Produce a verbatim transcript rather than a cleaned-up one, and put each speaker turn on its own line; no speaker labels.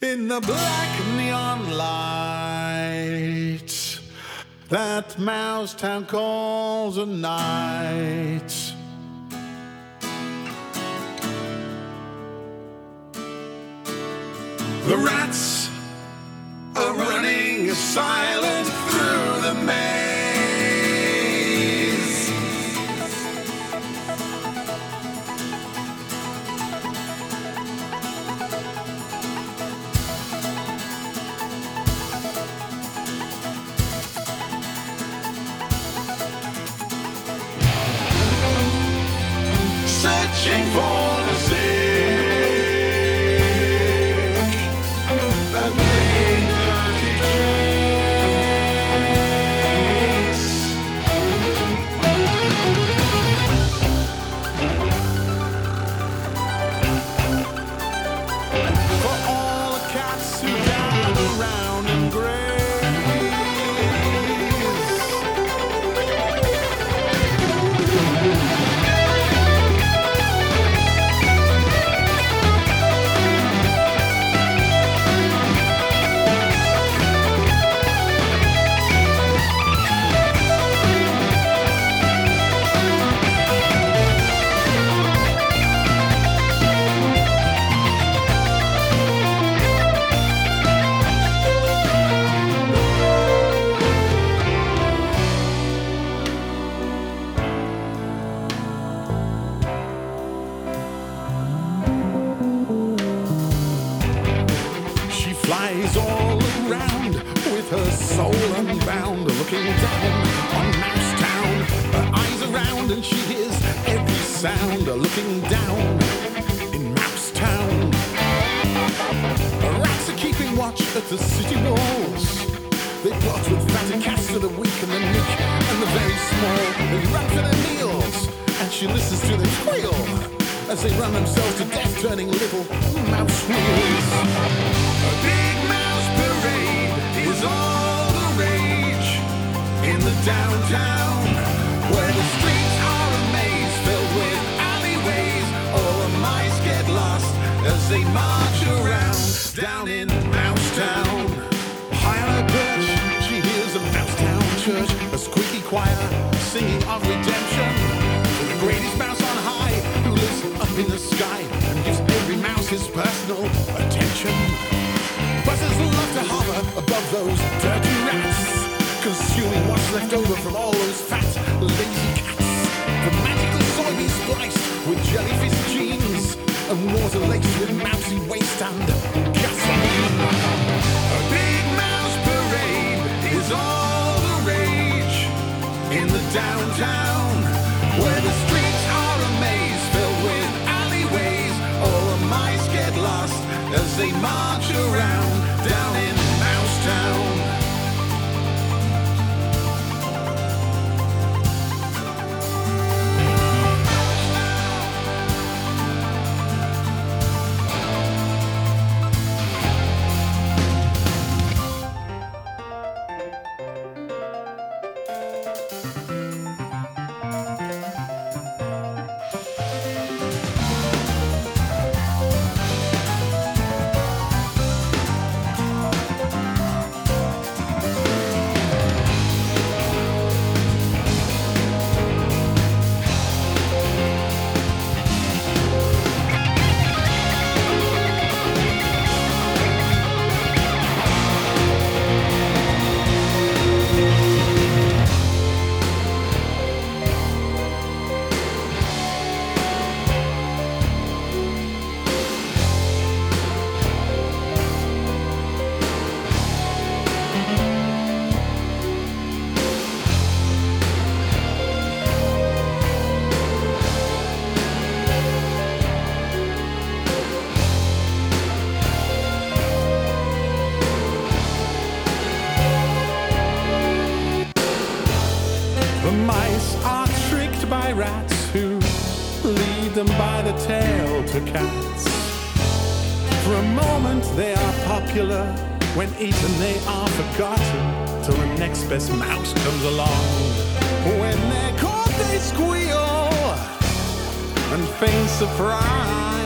In the black neon light that Mousetown calls a night, the rats are running silent through the maze. Searching for the sick that made dirty tricks. For all the cats who gather around and graze. Flies all around with her soul unbound, looking down on Mousetown. Her eyes around and she hears every sound, looking down in Mousetown. Rats are keeping watch at the city walls. They plot with fatty cats to the weak and the meek and the very small. They run for their meals and she listens to them squeal as they run themselves to death, turning little mouse wheels. A big mouse parade is all the rage in the downtown, where the streets are a maze filled with alleyways. All the mice get lost as they march around down in Mousetown. High on her perch, she hears a Mousetown church, a squeaky choir singing of redemption. The greatest mouse on high who lives up in the sky and gives every mouse his personal attention. Buzzers love to hover above those dirty rats, consuming what's left over from all those fat, lazy cats. The magical soybean spliced with jellyfish genes and water laced with mousy waste and gasoline. A big mouse parade is all the rage in the downtown, where the streets are a maze filled with alleyways. All the mice get lost as they march around down in Mousetown. The mice are tricked by rats who lead them by the tail to cats. For a moment they are popular, when eaten they are forgotten, till the next best mouse comes along. When they're caught they squeal and feign surprise.